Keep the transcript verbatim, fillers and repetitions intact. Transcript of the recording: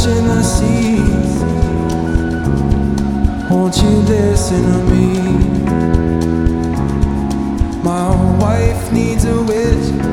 in the seas. Won't you listen to me? My wife needs a wish.